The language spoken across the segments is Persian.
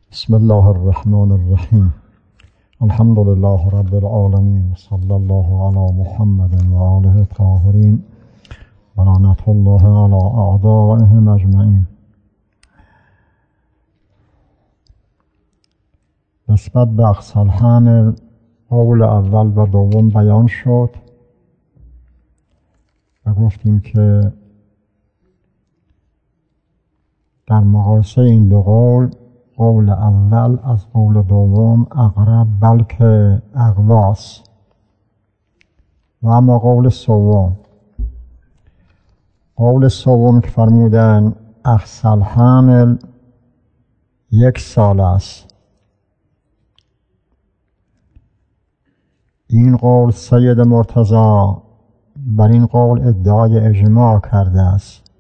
بسم الله الرحمن الرحیم. الحمد لله رب العالمین، صلی الله علی محمد و آله الطاهرین و لعنة الله علی اعدائهم اجمعین. نسبت به اقصی الحمل قول اول و دوم بیان شد و گفتیم که در مقایسه این دو قول اول از قول دوم اقرب بلکه اقواس. و اما قول سوم که فرمودن اقصی الحمل 1 سال است، این قول سید مرتضی بر این قول ادعای اجماع کرده است.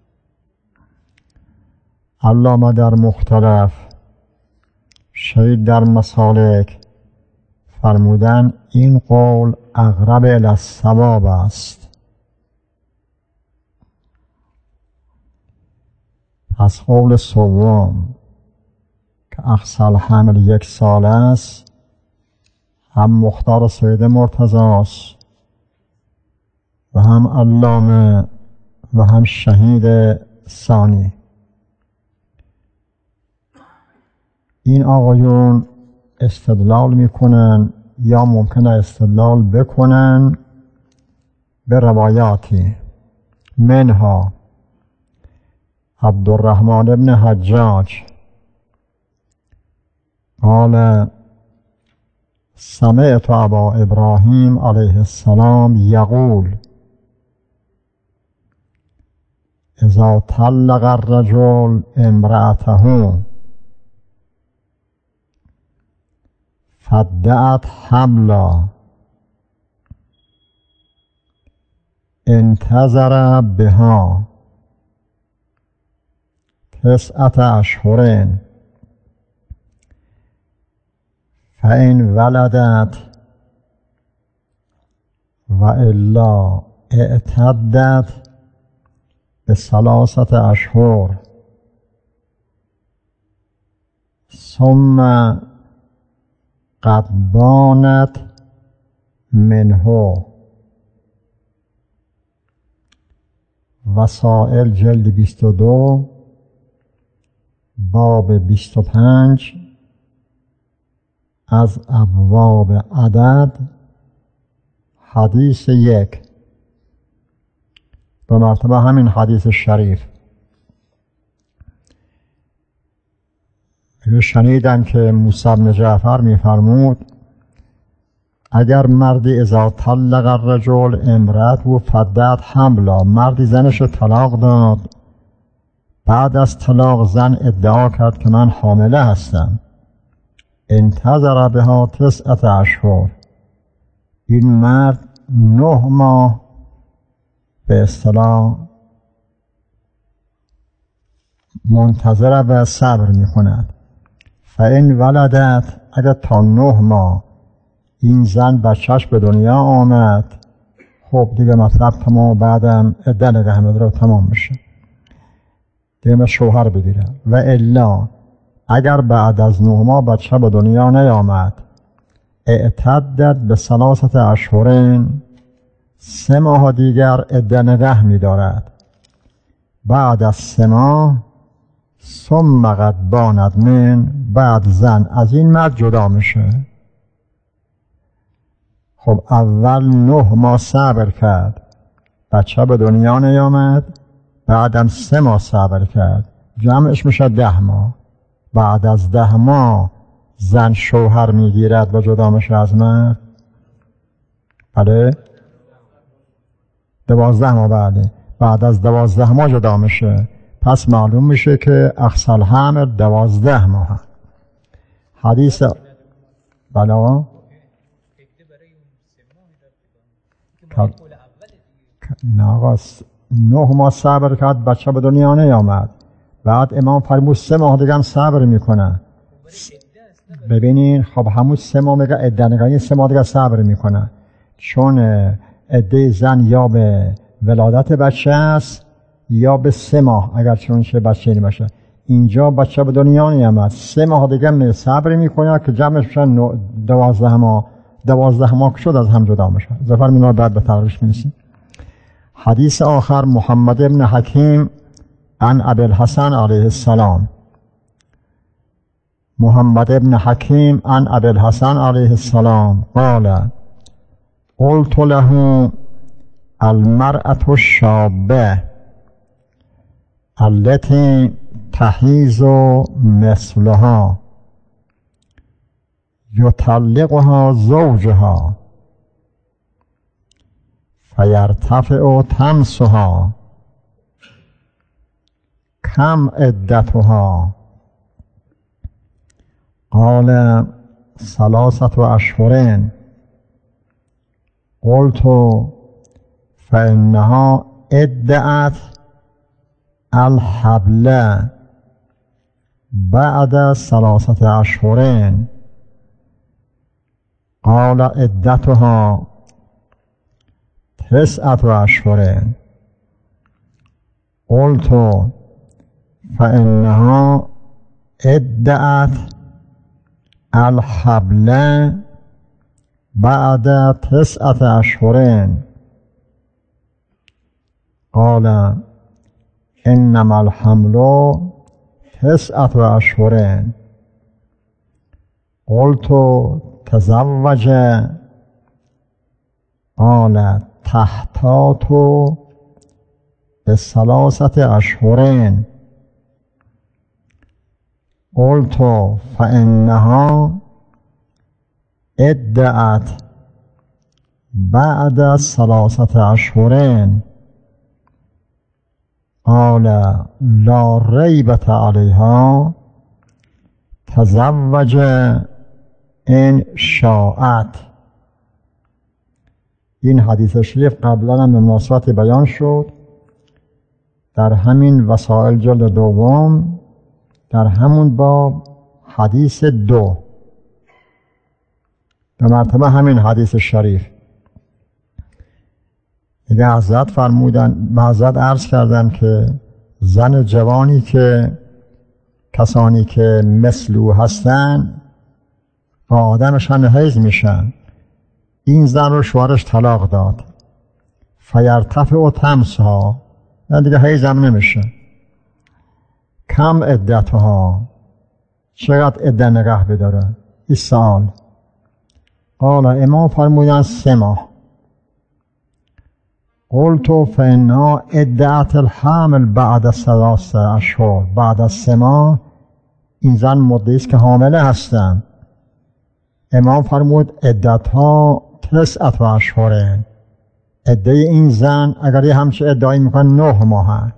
علامه در مختلف، شهید در مسالک فرمودن این قول اقرب الی الصواب است. پس قول سوم که اقصی الحمل 1 سال است هم مختار سید مرتضی است و هم علامه و هم شهید ثانی. این آقایون استدلال میکنن یا ممکنه استدلال بکنن به روایاتی، منها عبدالرحمن بن حجاج قال سمعت ابا ابراهیم علیه السلام یقول اذا طلق الرجل امرأته فادعت حملا انتظر بها 9 اشهر فإن ولدت وإلا اعتدت ب3 اشهر ثم قد بانت منه. وسائل جلد 22 باب 25 از ابواب عدد حدیث 1 به مرتبه همین حدیث شریف. شنیدن که موسی بن جعفر می‌فرمود اگر مردی اذا طلق الرجل امرأته فادعت حملا، مردی زنش طلاق داد، بعد از طلاق زن ادعا کرد که من حامله هستم، انتظر بها 9 اشهر، این مرد 9 ماه به اصطلاح منتظر و صبر می‌کند. فإن ولدت، اگر تا 9 ماه این زن بچهش به دنیا آمد، خب دیگه مطلب تمام، بعدم عده نگه می‌داره تمام میشه، دیگه شوهر بگیره. و الا اگر بعد از 9 ماه بچه به دنیا نیامد، اعتدت ب3 اشهر، 3 ماه دیگر عده نگه می‌دارد. بعد از 3 ماه ثم قد بانت من، بعد زن از این مرد جدا میشه. خب اول 9 ماه صبر کرد، بچه به دنیا نیامد، بعدم 3 ماه صبر کرد، جمعش میشه 10 ماه. بعد از 10 ماه زن شوهر میگیرد و جدا میشه از مرد. بله 12 ماه بعد از 12 ماه جدا میشه. پس معلوم میشه که اقصی الحمل 12 ماه. حدیث بلا نه 9 ماه صبر کرد، بچه به دنیا نیامد، بعد امام فرمود 3 ماه دیگه هم صبر میکنه. ببینین خب همون 3 ماه میگه عده نگاهی، 3 ماه دیگه صبر میکنه، چون عده زن یا به ولادت بچه است یا به 3 ماه اگر چون چه بچه باشه. اینجا بچه به دنیا نیامد، 3 ماه دیگه صبر میکنه که جمعش بشن 12 ماه. 12 ماه شد از هم جدا میشه. زفر مینا بعد به تغریش میرسیم. حدیث آخر محمد ابن حکیم عن ابی الحسن علیه السلام. محمد ابن حکیم عن ابی الحسن علیه السلام قال قلت له المرأة الشابة التي تحیز مثلها یطلقها زوجها فیرتفع تمسها کم عدتها؟ قال 3 أشهر. قلت فإنها ادعت الحبل بعد 3 أشهر. قال عدتها 9 أشهر. قلت فإنها ادعت الحبل بعد 9 أشهر. قال إنما الحمل 9 أشهر. قلت تزوج. قال تحتاط ب3 أشهر. قلت فإنها ادعت بعد 3 أشهر. قال لا ريبة عليها تزوج إن شاءت. این حدیث شریف قبلا هم به مناسبت بیان شد در همین وسائل جلد 2 در همون باب حدیث 2 به مرتبه همین حدیث شریف. دیگه حضرت فرمودن، به حضرت عرض کردن که زن جوانی که کسانی که مثل او هستن با آدمشان حیض میشن، این زن رو شوهرش طلاق داد، فیرتفع تمسها، یعنی دیگه حیض هم نمیشه. کم عدتها، چقدر عده نگه بداره؟ 20 سال. قال امام فرمودن 3 ماه. قلت فإنها ادعت الحمل بعد 3 أشهر. بعد از 3 ماه این زن مدعی است که حامله هستن. امام فرمود عدتها 9 أشهر. عده این زن اگر یه همچه ادعایی میکنه 9 ماه.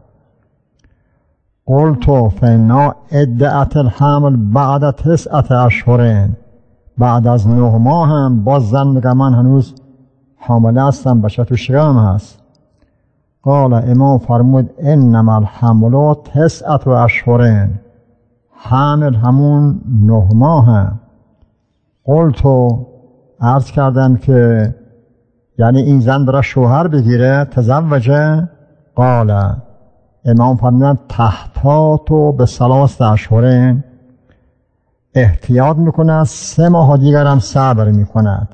قلت فإنها ادعت الحمل بعد 9 أشهر. بعد از 9 ماه هم باز زن میگه من هنوز حامله هستم، بچه تو شکمم هست. قال امام فرمود انما الحمل 9 أشهر. حمل همون 9 ماه. قلت عرض کردن که یعنی این زن برای شوهر بگیره تزوجه؟ قال امام فرمودن تحتاط ب3 أشهر. احتیاط میکنه 3 ماه دیگر هم صبر میکند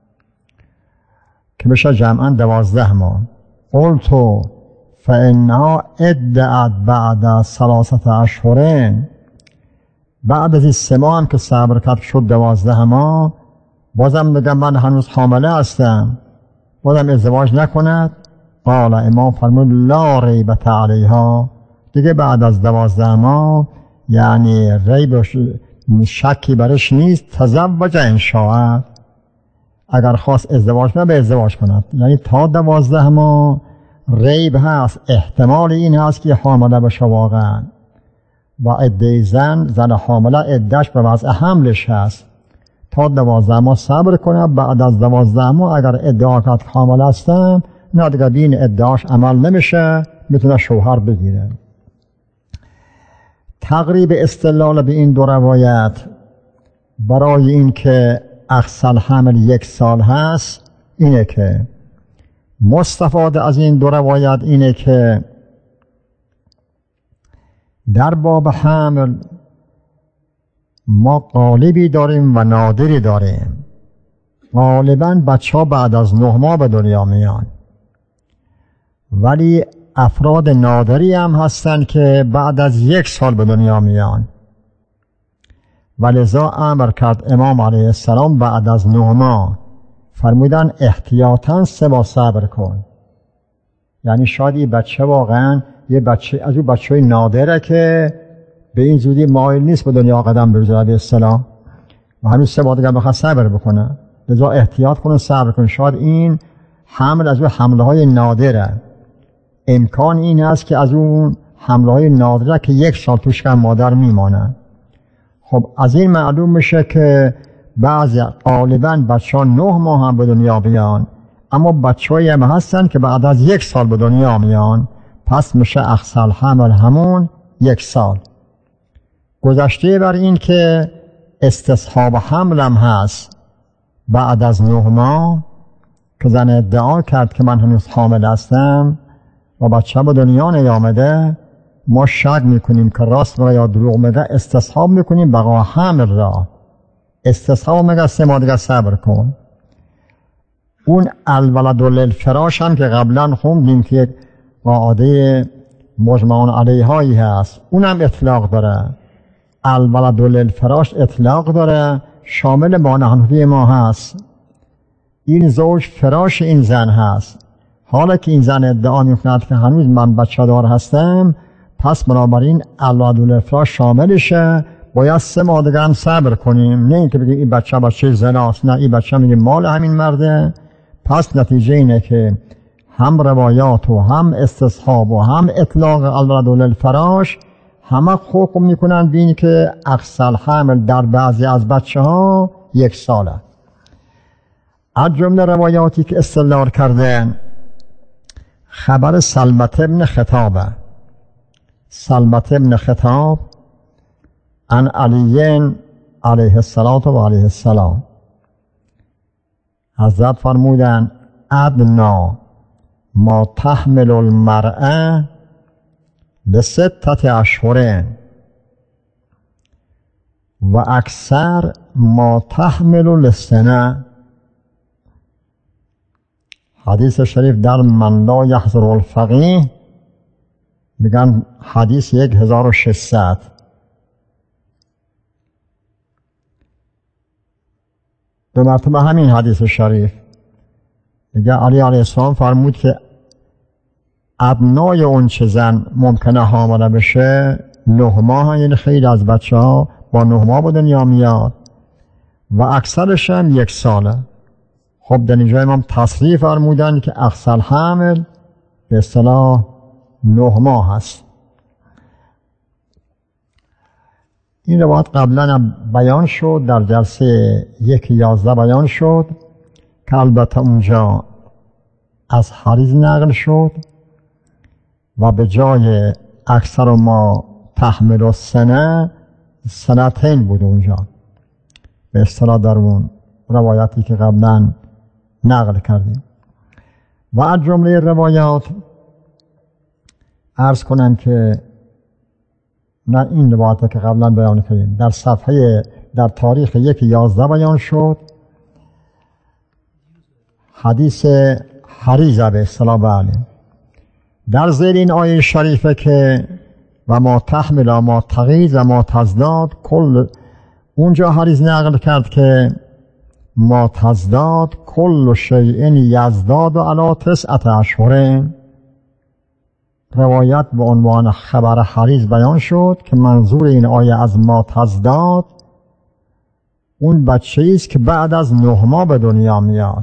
که بشه جمعا 12 ماه. قلت فإنها ادعت بعد 3 أشهر. بعد از 3 ماه هم که صبر کرد شد 12 ماه، بازم میگم من هنوز حامله هستم، بازم ازدواج نکند. قال امام فرمود لا ریبة علیها. دیگه بعد از 12 ماه یعنی ریب شکی برش نیست. تزوج ان شاء، اگر خواست ازدواج کنه به ازدواج کند. یعنی تا 12 ماه ریب هست، احتمال این هست که حامله بشه واقعا. با عده زن حامله عدهش به وضع حملش هست. تا 12 ماه صبر کنه. بعد از 12 ماه اگر ادعا کرد حامله هستم، نه دیگه بین ادعاش عمل نمیشه، میتونه شوهر بگیره. تقریب استدلال به این 2 روایت برای این که اقصی الحمل 1 سال هست اینه که مستفاده از این 2 روایت اینه که در باب حمل ما غالبی داریم و نادری داریم. غالبا بچه ها بعد از 9 ماه به دنیا میان، ولی افراد نادری هم هستن که بعد از 1 سال به دنیا میان. ولذا امر کرد امام علیه السلام بعد از 9 ماه فرمودن احتیاطاً 3 ماه صبر کن. یعنی شاید این بچه واقعا یه بچه از اون بچه های نادره که به این زودی مایل نیست به دنیا قدم بگذاره علیه السلام و هنوز 3 ماه دیگه بخواد صبر بکنه. لذا احتیاط کنه، صبر کنه. شاید این حمل از اون حمله های نادره. امکان این است که از اون حمله های نادره که 1 سال توش کم مادر میمانه. خب از این معلوم میشه که بعضی غالبا بچه ها 9 ماه هم به دنیا بیان، اما بچه هایی هم هستن که بعد از 1 سال به دنیا میان، پس میشه اقصی الحمل همون 1 سال. گذشته بر این که استصحاب حمل هم هست بعد از 9 ماه که زن ادعا کرد که من هنوز حامل هستم و بچه به دنیا نیامده، ما شک میکنیم که راست میگه یا دروغ میگه، استصحاب میکنیم بقا حمل را. استصحاب میگه 3 ماه دیگه صبر کن. اون الولد للفراش هم که قبلا خوندیم که قاعده مجمعون علیهایی هست، اونم اطلاق داره. الولد للفراش اطلاق داره، شامل مانحنفی ما هست. این زوج فراش این زن هست. حالا که این زن ادعا میکند که هنوز من بچه دار هستم، پس بنابراین الولد للفراش شاملشه، باید 3 ماه دیگه هم صبر کنیم. نه اینکه بگیم این بچه زناست، نه این بچه میگیم مال همین مرده. پس نتیجه اینه که هم روایات و هم استصحاب و هم اطلاق الولد للفراش همه حکم میکنن بین که اقصی الحمل در بعضی از بچه ها 1 ساله. از جمله روایاتی که استدلال کردن خبر سلمة ابن خطابه. سلمة ابن خطاب عن علی علیه السلام حضرت فرمودن ادنا ما تحمل المرأة ل6 اشهر و اکثر ما تحمل لسنه. حدیث شریف در من لا یحضر الفقیه میگن حدیث 1600. دو مرتبه همین حدیث شریف میگه علی علیه السلام فرمود که ابنای اون چه زن ممکنه حامله بشه 9 ماه، یعنی خیلی از بچه ها با 9 ماه به دنیا میاد و اکثرش هم 1 ساله. خب در اینجا امام تصریح فرمودن که اقصی الحمل به اصطلاح 9 ماه هست. این روایت قبلا بیان شد، در جلسه 1:11 بیان شد که البته اونجا از حریز نقل شد و به جای اکثر ما تحمل السنه سنتین بود اونجا به اصطلاح در اون روایتی که قبلا نقل کردیم. و از جمله روایات عرض کنم که نه این روایت که قبلا بیان کردیم در تاریخ 1:11 بیان شد حدیث حریزه به اصطلاح بله. در زیر این آیه شریفه که و ما تحمل و ما تغیز و ما تزداد، کل اونجا حریز نقل کرد که ما تزداد کل شیء یزداد علی 9 اشهر. روایت به عنوان خبر حریز بیان شد که منظور این آیه از ما تزداد اون بچه است که بعد از 9 ماه به دنیا میاد.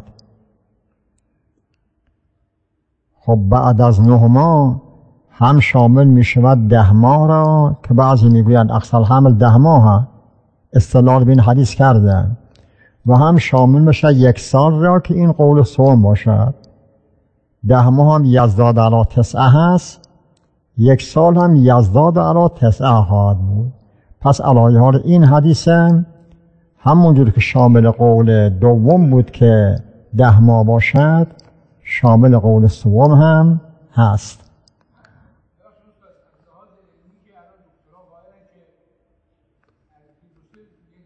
خب بعد از 9 ماه هم شامل می شود 10 ماه را که بعضی میگویند اقصی الحمل 10 ماه استدلال به این حدیث کردن، و هم شامل میشه 1 سال را که این قول سوم باشد. 10 ماه هم یزداد علی 9 هست، 1 سال هم یزداد علی 9 خواهد بود. پس علی حال این حدیث همونجور که شامل قول دوم بود که 10 ماه باشد، شامل قول سوم هم هست.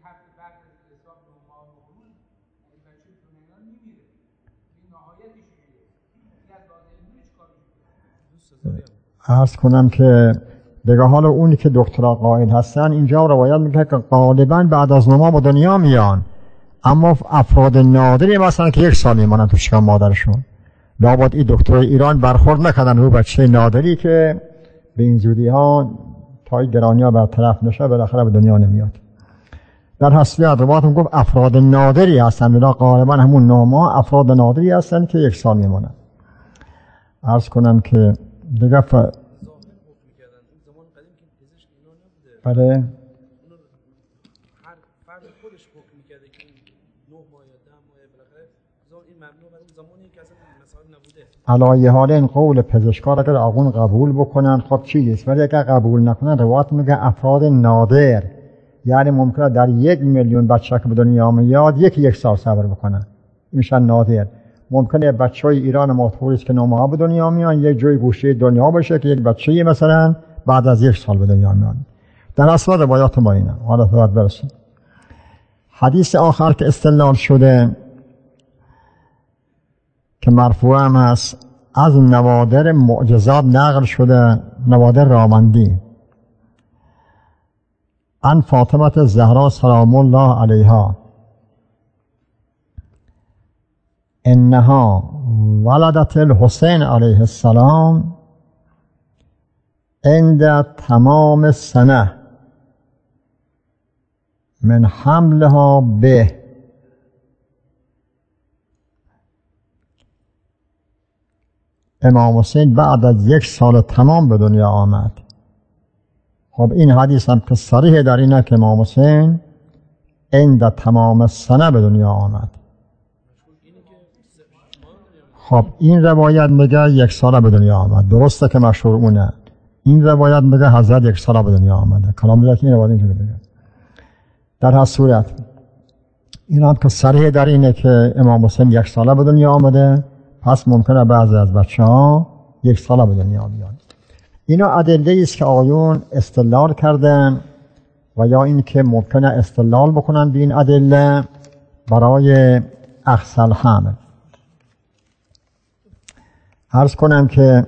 هفته بعد از حساب 9 ماه و روز این بچه تو ایران میمیره. این نهایتش میشه. این از لحاظ علمی چیکار میشه؟ عرض کنم که دیگه حال اونی که دکترا قائل هستن اینجا روایت میگه که غالبا بعد از 9 ماه به دنیا میان، اما افراد نادری مثلا که 1 سال میمونن تو شکم مادرشون. لابد این دکترای ایران برخورد نکردن رو بچه نادری که به این زودی ها تا گرانی ها برطرف نشه بالاخره به دنیا نمیاد. در حسبیت روایتون گفت افراد نادری هستن، بلا غالبا همون 9 ماه افراد نادری هستن که 1 سال میمونن. عرض کنم که دیگه بله هر فرد خودش حکم میکرده که 9 ماه یا 10 ماه بالاخره این ممنوع برای زمانی که اصلا مثلا نبوده. علایه حال این قول پزشکار اگر آقون قبول بکنن خب چیزیست، ولی اگر قبول نکنن روایت میگه افراد نادر، یعنی ممکنه در 1 میلیون بچه که به دنیا میاد 1 سال صبر بکنن، میشن نادر. ممکنه بچهای ایران مطوریست که 9 ماه به دنیا میان یک جای گوشه دنیا باشه که یک بچه مثلا بعد از 1 سال به دنیا میاد. در اصل روایات ما اینه. حالا باید برسیم. حدیث آخر که استدلال شده که مرفوع هم هست، از نوادر معجزات نقل شده، نوادر راوندی، عن فاطمه زهرا سلام الله علیها انها ولدت الحسین علیه السلام عند تمام السنه من حملها به. امام حسین بعد از 1 سال تمام به دنیا آمد. خب این حدیث هم که صریح در اینه که امام حسین عند تمام السنه به دنیا آمد. خب این روایت میگه 1 ساله به دنیا آمد، درسته که مشهور اونه. این روایت میگه حضرت 1 ساله به دنیا آمده. کلام میگه این روایت اینجوری میگه. در هر صورت این هم که صریح در اینه که امام حسین 1 ساله به دنیا آمده، پس ممکنه بعضی از بچه ها 1 ساله به دنیا بیان. اینا ادله است که آقایون استدلال کردن و یا این که ممکنه استدلال بکنن به این ادله برای اخذ الحمل. عرض کنم که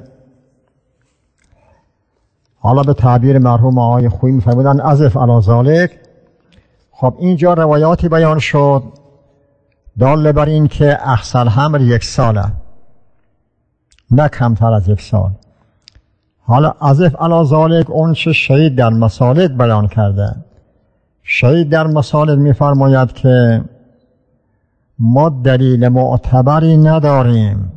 حالا به تعبیر مرحوم آقای خویی می‌فرمودن عزف علی ذالک. خب اینجا روایاتی بیان شد دال بر این که اخذ الحمل 1 ساله، نه کمتر از 1 سال. حالا عزف علی ذالک اون چه شهید در مسالک بیان کرده. شهید در مسالک می‌فرماید که ما دلیل معتبری نداریم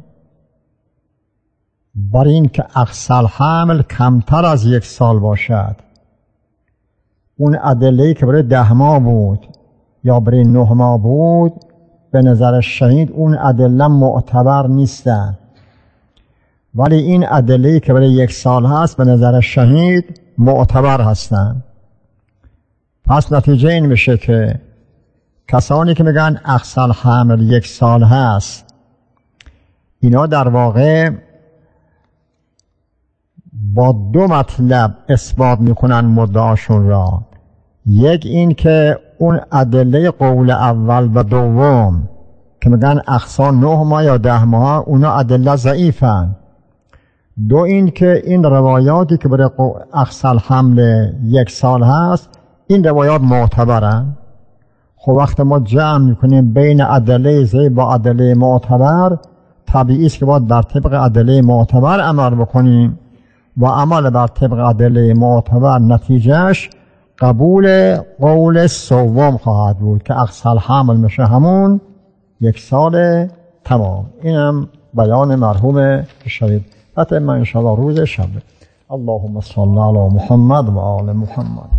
بر این که اخذ الحمل کمتر از 1 سال باشد. اون ادله‌ای که برای 10 ماه بود یا برای 9 ماه بود به نظر شهید اون ادله معتبر نیستن، ولی این ادله‌ای که برای 1 سال هست به نظر شهید معتبر هستن. پس نتیجه این میشه که کسانی که میگن اخذ الحمل 1 سال هست، اینا در واقع با 2 مطلب اثبات میکنن مدعاشون را. یک این که اون ادله قول اول و دوم که میگن اخذ 9 ماه یا 10 ماه اونا ادله ضعیفن. 2 این که این روایاتی که برای اخذ الحمل 1 سال هست این روایات معتبرن. خب وقت ما جمع میکنیم بین ادله ضعیف با ادله معتبر، طبیعی است که باید بر طبق ادله معتبر عمل بکنیم و عمل بر طبق ادله معتبر نتیجهش قبول قول سوم خواهد بود که اخذ الحمل میشه همون 1 سال تمام. اینم بیان مرحوم شهید. حتی ما انشاءالله روز شب. اللهم صل علی محمد و آل محمد.